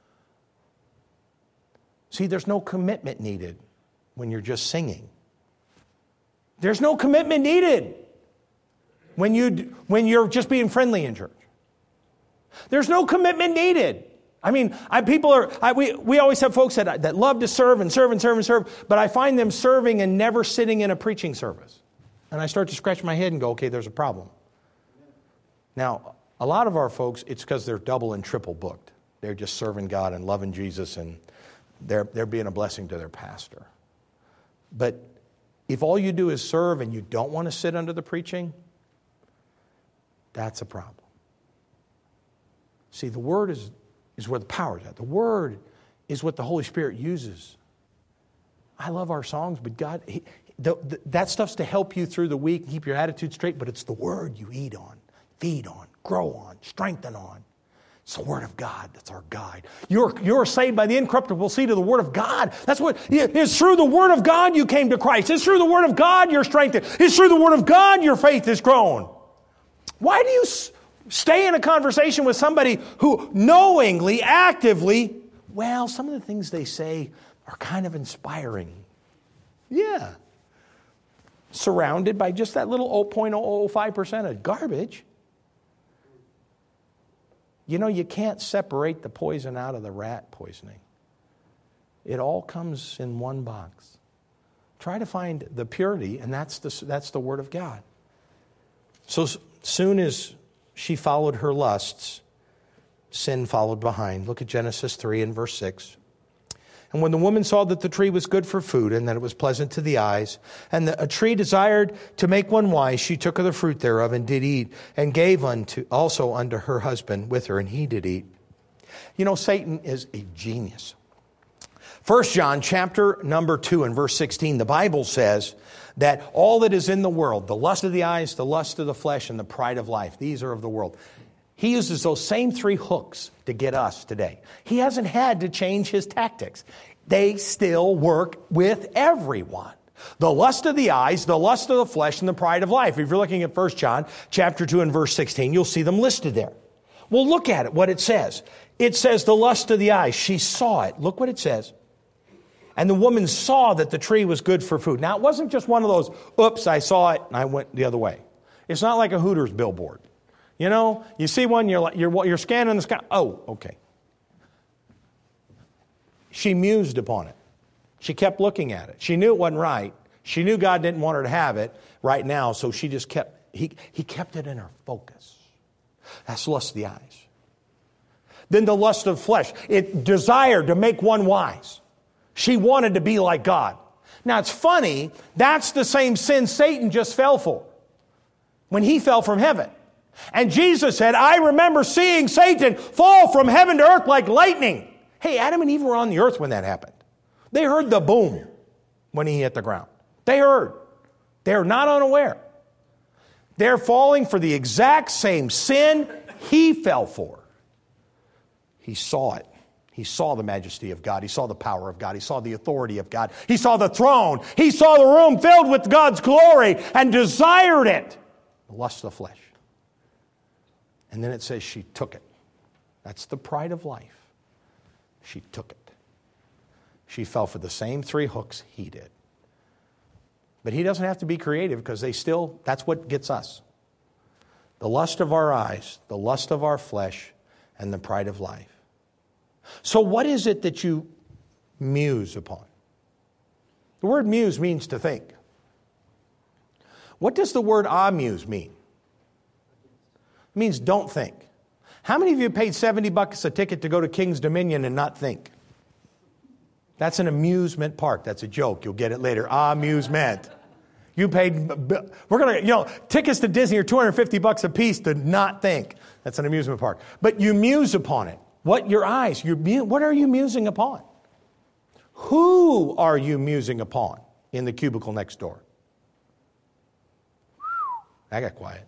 See, there's no commitment needed when you're just singing. There's no commitment needed when you're just being friendly in church. There's no commitment needed. I mean, we always have folks that love to serve and serve and serve and serve, but I find them serving and never sitting in a preaching service. And I start to scratch my head and go, okay, there's a problem. Now, a lot of our folks, it's because they're double and triple booked. They're just serving God and loving Jesus, and they're being a blessing to their pastor. But if all you do is serve and you don't want to sit under the preaching, that's a problem. See, the Word is where the power is at. The Word is what the Holy Spirit uses. I love our songs, but God, that stuff's to help you through the week and keep your attitude straight, but it's the Word you eat on, feed on, grow on, strengthen on. It's the Word of God that's our guide. You're saved by the incorruptible seed of the Word of God. That's what, it's through the Word of God you came to Christ. It's through the Word of God you're strengthened. It's through the Word of God your faith is grown. Why do you stay in a conversation with somebody who knowingly, actively, well, some of the things they say are kind of inspiring? Yeah. Surrounded by just that little 0.005% of garbage. You know, you can't separate the poison out of the rat poisoning. It all comes in one box. Try to find the purity, and that's the Word of God. So soon as she followed her lusts, sin followed behind. Look at Genesis 3 and verse 6. And when the woman saw that the tree was good for food and that it was pleasant to the eyes, and that a tree desired to make one wise, she took of the fruit thereof and did eat, and gave also unto her husband with her, and he did eat. You know, Satan is a genius. 1 John chapter number 2 and verse 16, the Bible says that all that is in the world, the lust of the eyes, the lust of the flesh, and the pride of life, these are of the world. He uses those same three hooks to get us today. He hasn't had to change his tactics. They still work with everyone. The lust of the eyes, the lust of the flesh, and the pride of life. If you're looking at 1 John chapter 2 and verse 16, you'll see them listed there. Well, look at it, what it says. It says the lust of the eyes. She saw it. Look what it says. And the woman saw that the tree was good for food. Now, it wasn't just one of those, oops, I saw it and I went the other way. It's not like a Hooters billboard. You know, you see one, you're scanning the sky. Oh, okay. She mused upon it. She kept looking at it. She knew it wasn't right. She knew God didn't want her to have it right now, so she just he kept it in her focus. That's lust of the eyes. Then the lust of flesh. It desired to make one wise. She wanted to be like God. Now it's funny, that's the same sin Satan just fell for when he fell from heaven. And Jesus said, I remember seeing Satan fall from heaven to earth like lightning. Hey, Adam and Eve were on the earth when that happened. They heard the boom when he hit the ground. They heard. They're not unaware. They're falling for the exact same sin he fell for. He saw it. He saw the majesty of God. He saw the power of God. He saw the authority of God. He saw the throne. He saw the room filled with God's glory and desired it. the lust of the flesh. And then it says she took it. That's the pride of life. She took it. She fell for the same 3 hooks he did. But he doesn't have to be creative because that's what gets us. The lust of our eyes, the lust of our flesh, and the pride of life. So what is it that you muse upon? The word muse means to think. What does the word amuse mean? It means don't think. How many of you paid $70 a ticket to go to King's Dominion and not think? That's an amusement park. That's a joke. You'll get it later. Amusement. You paid, tickets to Disney are $250 a piece to not think. That's an amusement park. But you muse upon it. What are you musing upon? Who are you musing upon in the cubicle next door? I got quiet.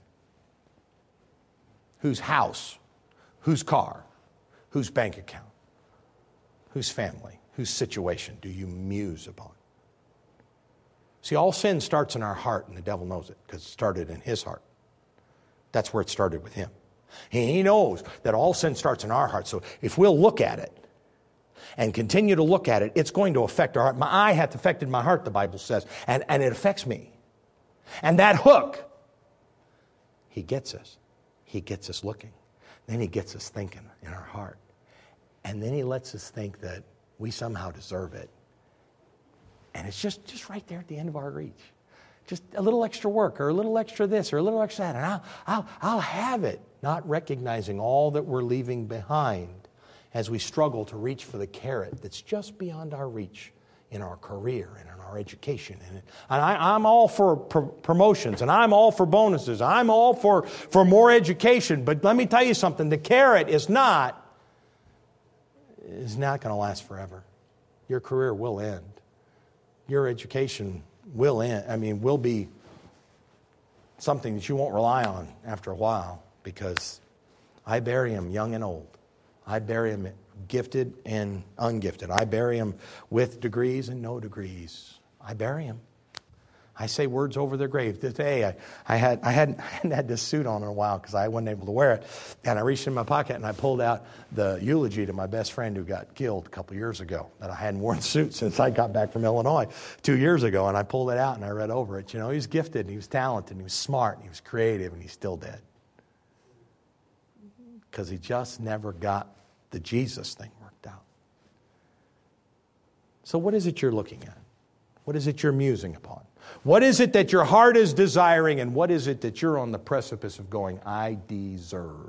Whose house? Whose car? Whose bank account? Whose family? Whose situation do you muse upon? See, all sin starts in our heart, and the devil knows it because it started in his heart. That's where it started with him. He knows that all sin starts in our heart. So if we'll look at it and continue to look at it, it's going to affect our heart. My eye hath affected my heart, the Bible says, and it affects me. And that hook, he gets us. He gets us looking. Then he gets us thinking in our heart. And then he lets us think that we somehow deserve it. And it's just right there at the end of our reach. Just a little extra work or a little extra this or a little extra that. And I'll have it. Not recognizing all that we're leaving behind as we struggle to reach for the carrot that's just beyond our reach in our career and in our education. And I'm all for promotions, and I'm all for bonuses. I'm all for more education. But let me tell you something. The carrot is not going to last forever. Your career will end. Your education will end. Will be something that you won't rely on after a while, because I bury him young and old. I bury him gifted and ungifted. I bury him with degrees and no degrees. I bury him. I say words over their grave. Today, I hadn't had this suit on in a while because I wasn't able to wear it. And I reached in my pocket and I pulled out the eulogy to my best friend who got killed a couple years ago. That I hadn't worn a suit since I got back from Illinois 2 years ago. And I pulled it out and I read over it. He was gifted and he was talented and he was smart and he was creative, and he's still dead. Because he just never got the Jesus thing worked out. So what is it you're looking at? What is it you're musing upon? What is it that your heart is desiring, and what is it that you're on the precipice of going, I deserve?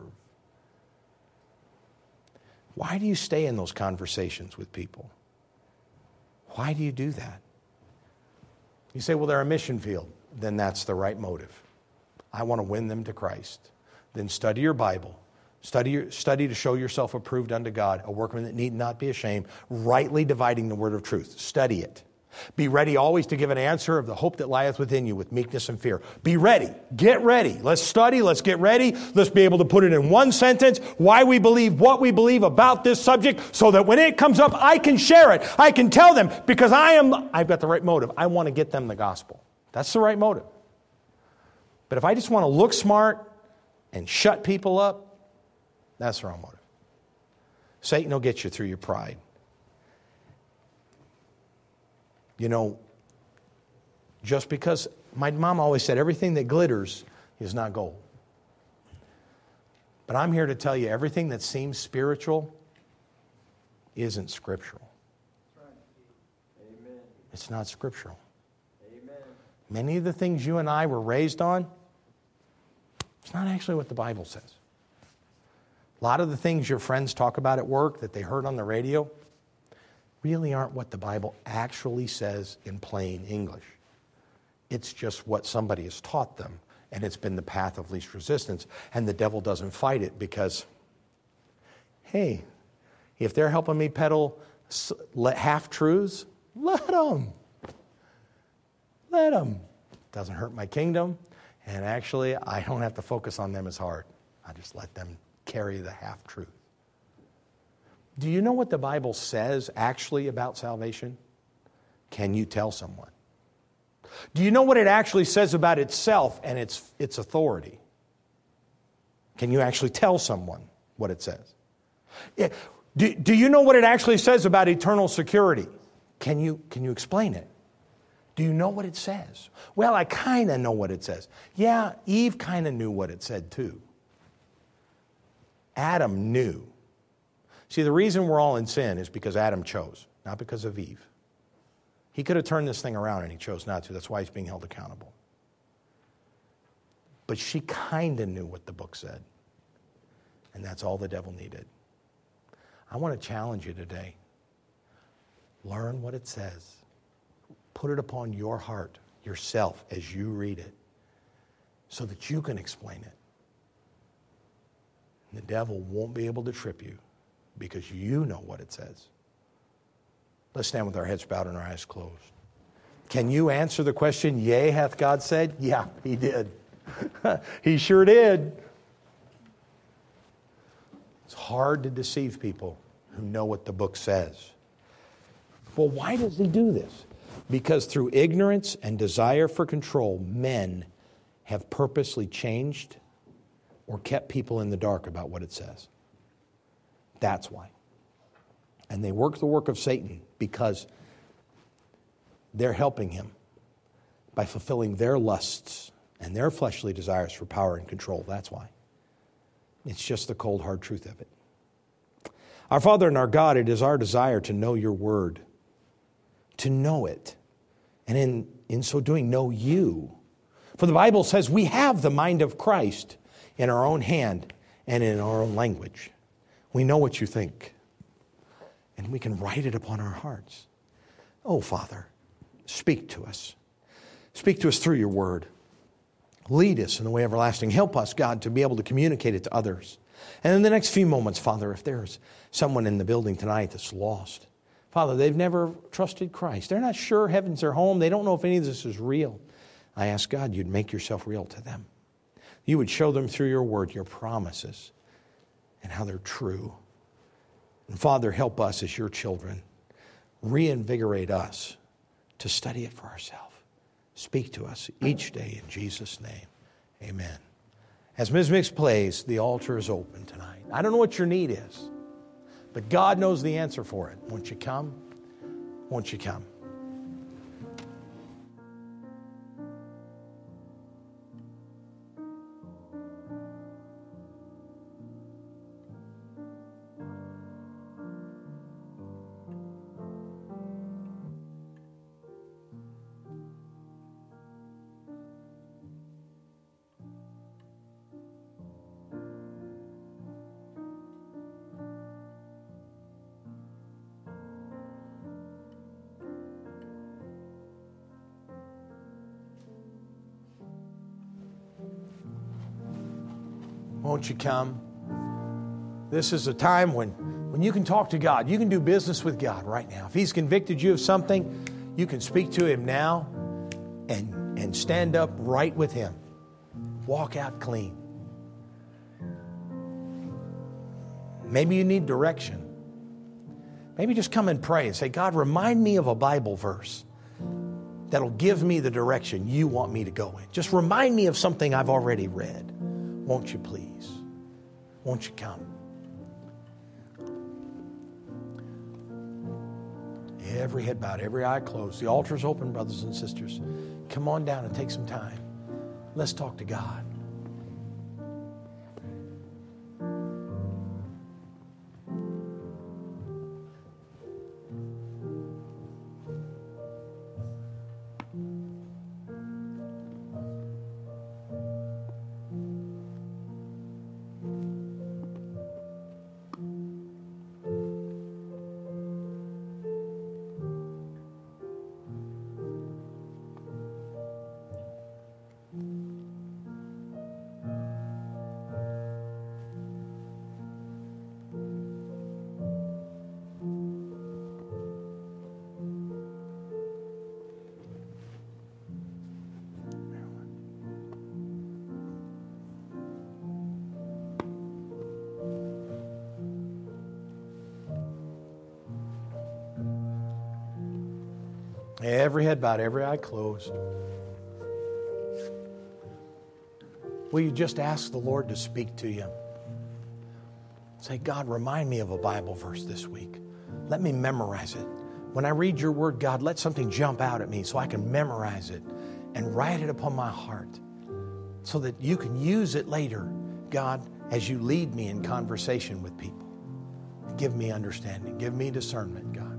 Why do you stay in those conversations with people? Why do you do that? You say, well, they're a mission field. Then that's the right motive. I want to win them to Christ. Then study your Bible. Study to show yourself approved unto God, a workman that need not be ashamed, rightly dividing the word of truth. Study it. Be ready always to give an answer of the hope that lieth within you with meekness and fear. Be ready. Get ready. Let's study. Let's get ready. Let's be able to put it in one sentence, why we believe what we believe about this subject, so that when it comes up, I can share it. I can tell them, because I've got the right motive. I want to get them the gospel. That's the right motive. But if I just want to look smart and shut people up, that's the wrong motive. Satan will get you through your pride. Just because my mom always said everything that glitters is not gold. But I'm here to tell you, everything that seems spiritual isn't scriptural. Amen. It's not scriptural. Amen. Many of the things you and I were raised on, it's not actually what the Bible says. A lot of the things your friends talk about at work that they heard on the radio really aren't what the Bible actually says in plain English. It's just what somebody has taught them, and it's been the path of least resistance, and the devil doesn't fight it because, hey, if they're helping me peddle half-truths, let them. Let them. Doesn't hurt my kingdom, and actually I don't have to focus on them as hard. I just let them carry the half-truth. Do you know what the Bible says actually about salvation? Can you tell someone? Do you know what it actually says about itself and its authority? Can you actually tell someone what it says? Do you know what it actually says about eternal security? Can you explain it? Do you know what it says? Well, I kind of know what it says. Yeah, Eve kind of knew what it said too. Adam knew. See, the reason we're all in sin is because Adam chose, not because of Eve. He could have turned this thing around and he chose not to. That's why he's being held accountable. But she kind of knew what the book said. And that's all the devil needed. I want to challenge you today. Learn what it says. Put it upon your heart, yourself, as you read it, so that you can explain it. And the devil won't be able to trip you because you know what it says. Let's stand with our heads bowed and our eyes closed. Can you answer the question, yea, hath God said? Yeah, he did. He sure did. It's hard to deceive people who know what the book says. Well, why does he do this? Because through ignorance and desire for control, men have purposely changed or kept people in the dark about what it says. That's why. And they work the work of Satan because they're helping him by fulfilling their lusts and their fleshly desires for power and control. That's why. It's just the cold, hard truth of it. Our Father and our God, it is our desire to know your word, to know it, and in so doing, know you. For the Bible says we have the mind of Christ in our own hand and in our own language. We know what you think, and we can write it upon our hearts. Oh, Father, speak to us. Speak to us through your word. Lead us in the way everlasting. Help us, God, to be able to communicate it to others. And in the next few moments, Father, if there's someone in the building tonight that's lost, Father, they've never trusted Christ. They're not sure heaven's their home. They don't know if any of this is real. I ask God you'd make yourself real to them. You would show them through your word, your promises, and how they're true. And Father, help us as your children. Reinvigorate us to study it for ourselves. Speak to us each day in Jesus' name. Amen. As Ms. Mix plays, the altar is open tonight. I don't know what your need is, but God knows the answer for it. Won't you come? Won't you come? Won't you come? This is a time when you can talk to God. You can do business with God right now. If He's convicted you of something, you can speak to Him now and stand up right with Him. Walk out clean. Maybe you need direction. Maybe just come and pray and say, God, remind me of a Bible verse that'll give me the direction you want me to go in. Just remind me of something I've already read. Won't you please? Won't you come? Every head bowed, every eye closed. The altar's open, brothers and sisters. Come on down and take some time. Let's talk to God. Every head bowed, every eye closed. Will you just ask the Lord to speak to you? Say, God, remind me of a Bible verse this week. Let me memorize it. When I read your word, God, let something jump out at me so I can memorize it and write it upon my heart so that you can use it later, God, as you lead me in conversation with people. Give me understanding. Give me discernment, God.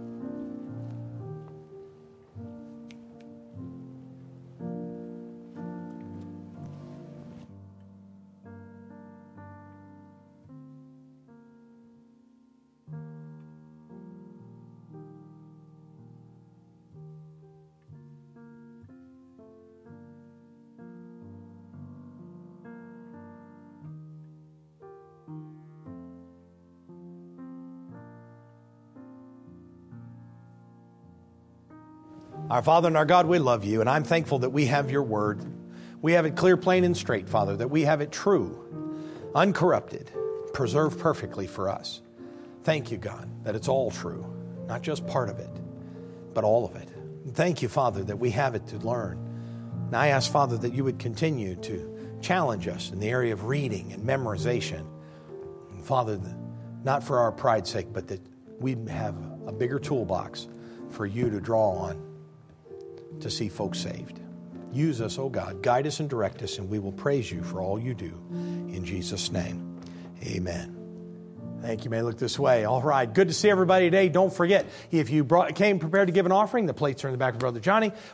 Our Father and our God, we love you, and I'm thankful that we have your word. We have it clear, plain, and straight, Father, that we have it true, uncorrupted, preserved perfectly for us. Thank you, God, that it's all true, not just part of it, but all of it. Thank you, Father, that we have it to learn. And I ask, Father, that you would continue to challenge us in the area of reading and memorization. And Father, not for our pride's sake, but that we have a bigger toolbox for you to draw on to see folks saved. Use us, oh God. Guide us and direct us, and we will praise you for all you do. In Jesus' name, amen. Thank you. You may look this way. All right. Good to see everybody today. Don't forget, if you came prepared to give an offering, the plates are in the back of Brother Johnny.